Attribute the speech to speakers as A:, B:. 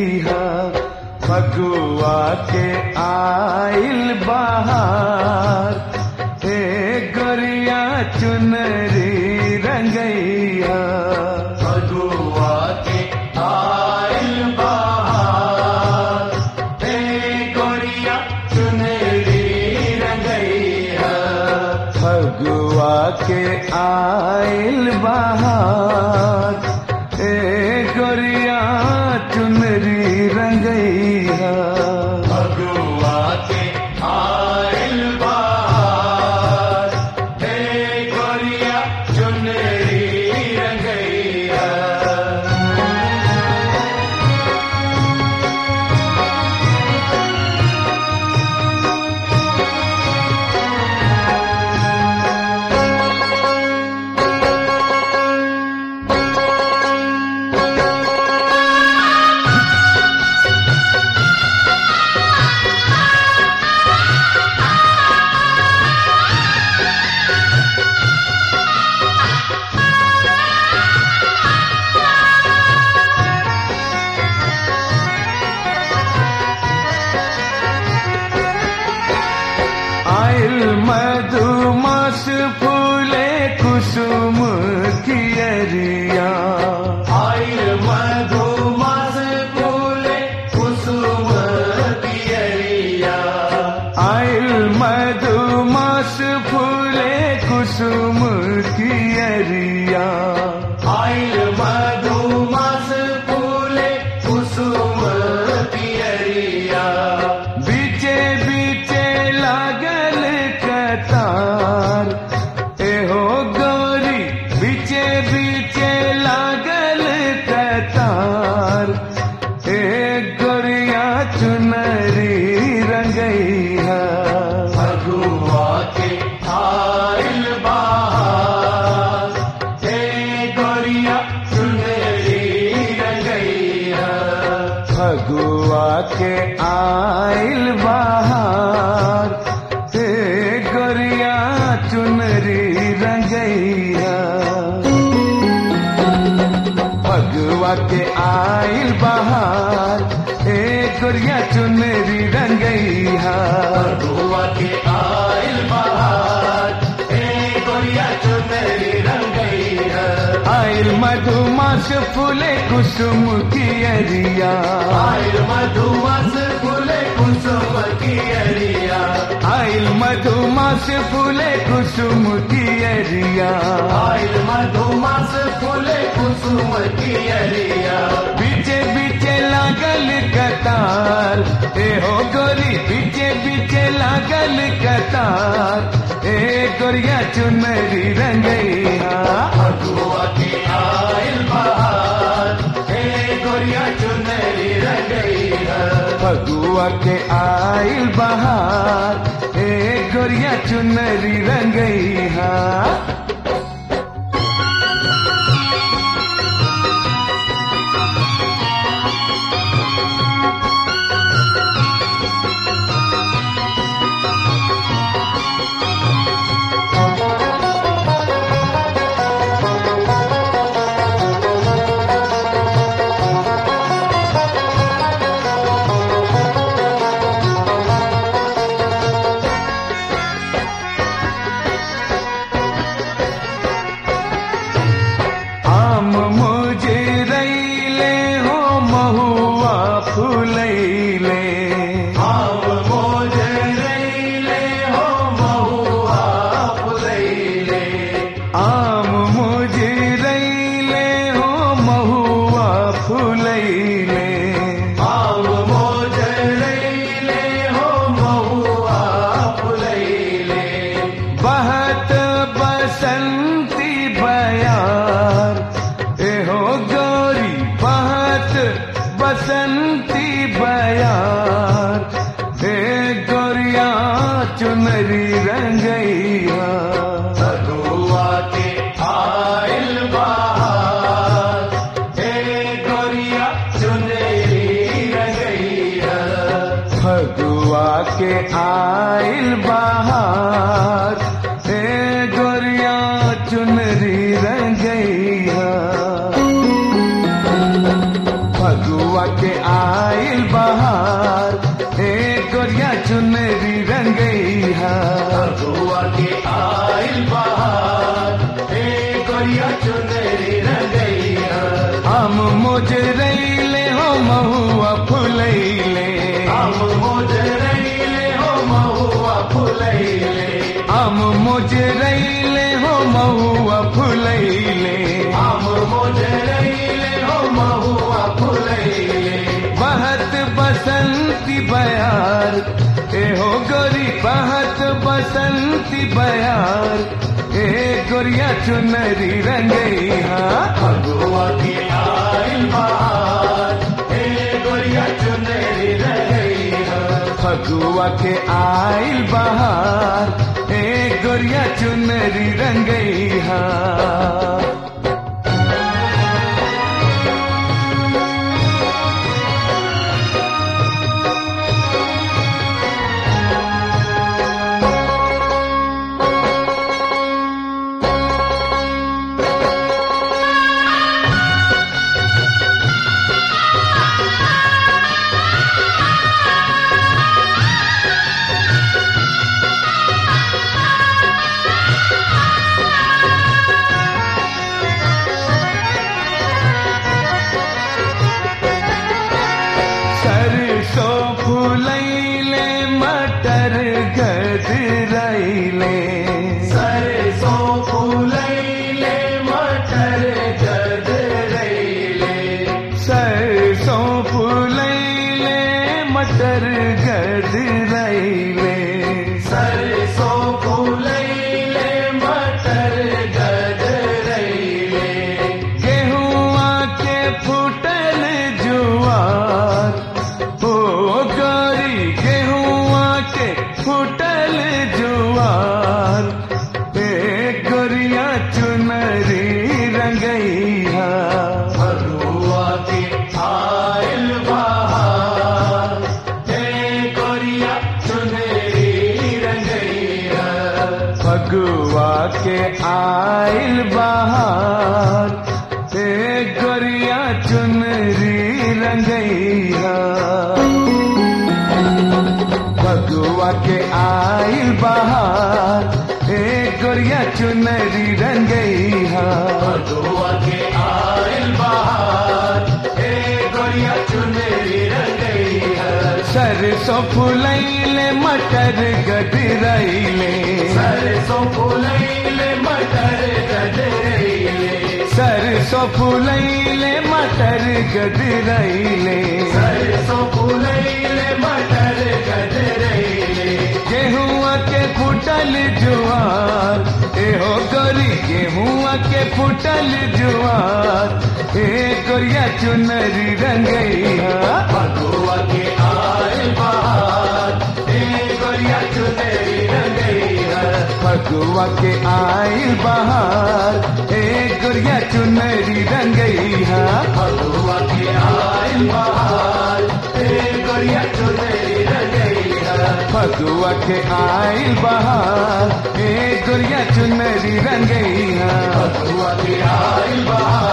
A: रंगैया फगुआ के आइल बहार ए गोरिया चुनरी रंगैया
B: फगुआ के आइल बहार ए गोरिया चुनरी रंगैया
A: फगुआ के आइल बहार ए गोरिया चुनरी रंगैया
B: फगुआ के आइल बहार ए गोरिया चुनरी रंगैया
A: आइल मधुमास फूले कुसुम की अरिया
B: आइल मधुमास फूले कुसुम की अरिया
A: आइल मधुमास फूले कुसुम की अरिया
B: आइल मधुमास फूले कुसुम की अरिया
A: बीचे बीचे लागल कतार एहो गौरी बीचे बीचे लागल कतार ए गोरिया चुनरी रंगैया
B: फगुआ के आइल बहार ए गोरिया चुनरी रंगैया
A: फगुआ के आइल बहार ए गोरिया चुनरी रंगैया फगुआ के आइल बहार ए गोरिया चुनरी रंगैया
B: फगुआ के आइल बहार ए गोरिया चुनरी रंगैया
A: आइल मधुमास फूले कुसुम की अरिया
B: आइल मधुमास फूले कुसुम की अरिया
A: आइल मधुमास फूले कुसुम की अरिया
B: आइल मधुमास फूले कुसुम की अरिया
A: बीचे बीचे लागल कतार ए हो गोरी बीचे बीचे लागल कतार ए गोरिया चुनरी रंगैया
B: फगुआ के आइल बहार ए गोरिया चुनरी रंगैया
A: फगुआ के आइल बहार ए गोरिया चुनरी रंगैया आम मुझे रैले हो महुआ फुलैले
B: आम मोजे रैले हो महुआ फुलैले
A: आम मुझे रैले हो महुआ फुलैले
B: आम मोजे रैले हो महुआ फुलैले
A: बहत बसंती बयार एहो गौरी बहत बसंती बयार हे गोरिया चुनरी रंगैया
B: फगुआ के आइल बहार ए गोरिया चुनरी रंगैया
A: फगुआ के आइल बहार ए गोरिया चुनरी रंगैया फगुआ के आइल बहार ए गोरिया चुनरी रंगैया
B: फगुआ के आइल बहार ए गोरिया चुनरी रंगैया
A: हम मोजरैले हो महुआ फुलैले
B: हम मोजरैले हो महुआ फुलैले
A: हम मोजरैले हो महुआ फुलैले
B: हम मोजरैले हो महुआ फुलैले
A: बहत बसंती बयार ए हो गोरी बहत बसंती बयार ए गोरिया चुनरी रंगैया
B: फगुआ के आइल बहार ए गोरिया चुनरी रंगैया
A: फगुआ के आइल बहार ए गोरिया चुनरी रंगैया सरसों फूलैले मटर गदरैले
B: सरसों फूलैले मटर गदरैले
A: सरसों फूलैले मटर गदरैले
B: सरसों फूलैले मटर गदरैले
A: गेहुआ के फूटल जुआर ओ गोरी गेहुआ के फूटल जुआर ए गोरिया चुनरी रंगैया
B: फगुआ के आइल बहार ए गोरिया चुनरी रंगैया
A: फगुआ के आइल बहार ए गोरिया चुनरी रंगैया फगुआ के आइल बहार ए गोरिया चुनरी रंगैया
B: फगुआ के आइल बहार ए गोरिया चुनरी रंगैया
A: सरसों फुलैले मटर गदरैले
B: सरसों फूलैले मटर गदरैले
A: सरसों फुलैले मटर गदरैले
B: सरसों फूलैले मटर गदरैले
A: गेहुआ के फूटल जुआर ए हो गोरी गेहुआ के फूटल जुआर ए गोरिया चुनरी रंगैया
B: फगुआ के आइल बहार ए गोरिया चुनरी रंगैया
A: फगुआ के आइल बहार ए गोरिया चुनरी रंगैया
B: फगुआ के आइल बहार ए गोरिया चुनरी रंगैया
A: फगुआ के आइल बहार ए गोरिया चुनरी रंगैया
B: फगुआ के आइल बहार